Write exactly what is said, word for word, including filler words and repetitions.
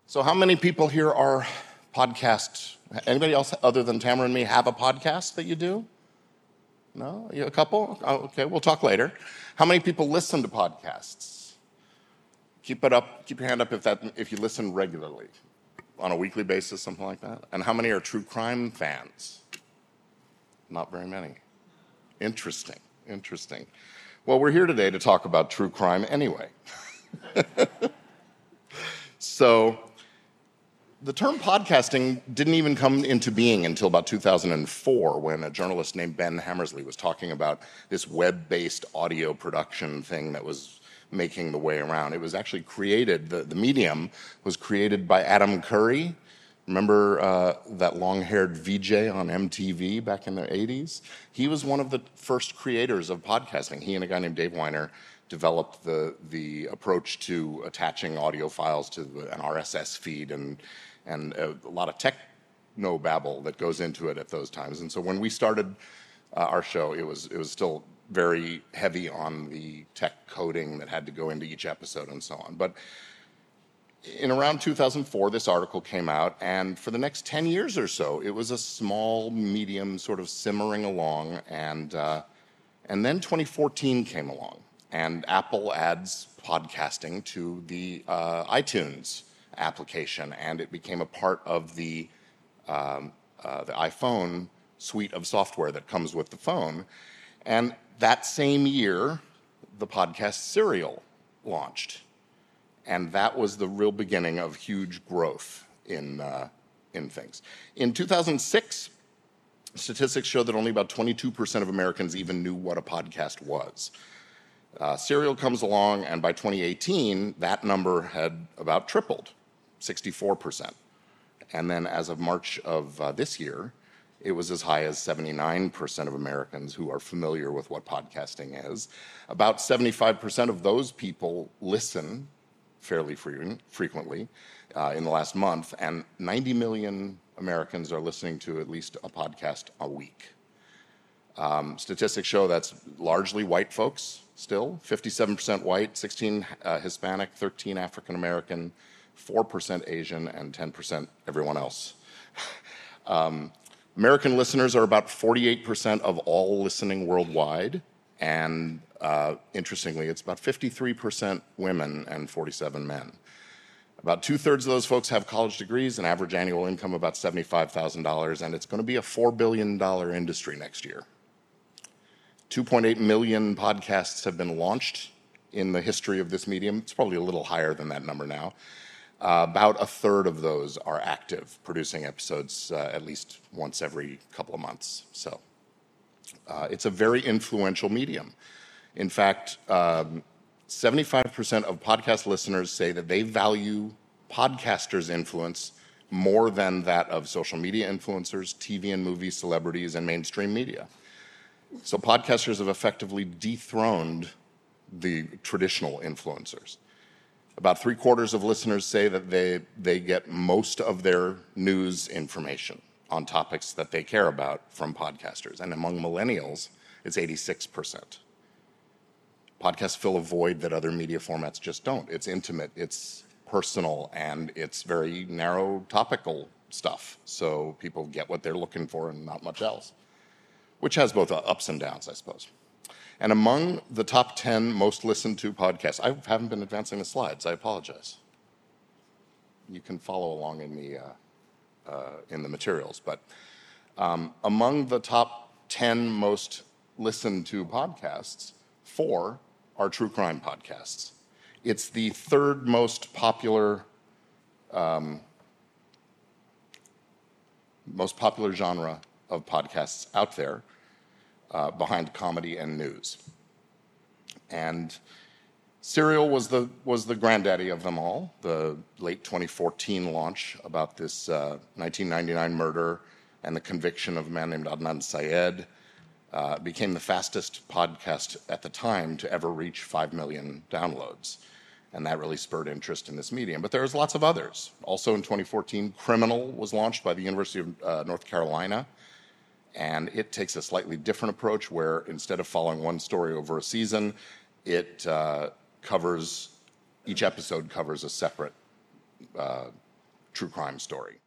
So how many people here are podcast? Anybody else other than Tamara and me have a podcast that you do? No? You, a couple? Oh, okay, we'll talk later. How many people listen to podcasts? Keep it up. Keep your hand up if that if you listen regularly, on a weekly basis, something like that. And how many are true crime fans? Not very many. Interesting. Interesting. Well, we're here today to talk about true crime anyway. So, the term podcasting didn't even come into being until about two thousand four, when a journalist named Ben Hammersley was talking about this web-based audio production thing that was making the way around. It was actually created, the, the medium was created by Adam Curry. Remember uh, that long-haired V J on M T V back in the eighties? He was one of the first creators of podcasting. He and a guy named Dave Weiner developed the the approach to attaching audio files to an R S S feed and and a, a lot of techno-babble that goes into it at those times. And so when we started uh, our show, it was it was still very heavy on the tech coding that had to go into each episode and so on. But in around two thousand four, this article came out, and for the next ten years or so, it was a small medium sort of simmering along, and uh, and then twenty fourteen came along, and Apple adds podcasting to the uh, iTunes application, and it became a part of the um, uh, the iPhone suite of software that comes with the phone. And that same year, the podcast Serial launched. And that was the real beginning of huge growth in, uh, in things. In two thousand six, statistics showed that only about twenty-two percent of Americans even knew what a podcast was. Uh, Serial comes along, and by twenty eighteen, that number had about tripled, sixty-four percent. And then as of March of uh, this year, it was as high as seventy-nine percent of Americans who are familiar with what podcasting is. About seventy-five percent of those people listen fairly fre- frequently uh, in the last month, and ninety million Americans are listening to at least a podcast a week. Um, statistics show that's largely white folks still, fifty-seven percent white, sixteen uh, Hispanic, thirteen African American, four percent Asian, and ten percent everyone else. um, American listeners are about forty-eight percent of all listening worldwide, and uh, interestingly, it's about fifty-three percent women and forty-seven men. About two-thirds of those folks have college degrees, an average annual income of about seventy-five thousand dollars, and it's going to be a four billion dollars industry next year. two point eight million podcasts have been launched in the history of this medium. It's probably a little higher than that number now. Uh, about a third of those are active, producing episodes uh, at least once every couple of months. So uh, it's a very influential medium. In fact, um, seventy-five percent of podcast listeners say that they value podcasters' influence more than that of social media influencers, T V and movie celebrities, and mainstream media. So podcasters have effectively dethroned the traditional influencers. About three quarters of listeners say that they, they get most of their news information on topics that they care about from podcasters. And among millennials, it's eighty-six percent. Podcasts fill a void that other media formats just don't. It's intimate, it's personal, and it's very narrow topical stuff. So people get what they're looking for and not much else, which has both ups and downs, I suppose. And among the top ten most listened to podcasts, I haven't been advancing the slides, I apologize. You can follow along in the, uh, uh, in the materials, but um, among the top ten most listened to podcasts, four are true crime podcasts. It's the third most popular, um, most popular genre of podcasts out there, uh, behind comedy and news. And Serial was the was the granddaddy of them all. The late twenty fourteen launch about this uh, nineteen ninety-nine murder and the conviction of a man named Adnan Syed uh, became the fastest podcast at the time to ever reach five million downloads. And that really spurred interest in this medium. But there's lots of others. Also in twenty fourteen, Criminal was launched by the University of uh, North Carolina. And it takes a slightly different approach where instead of following one story over a season, it uh, covers, each episode covers a separate uh, true crime story.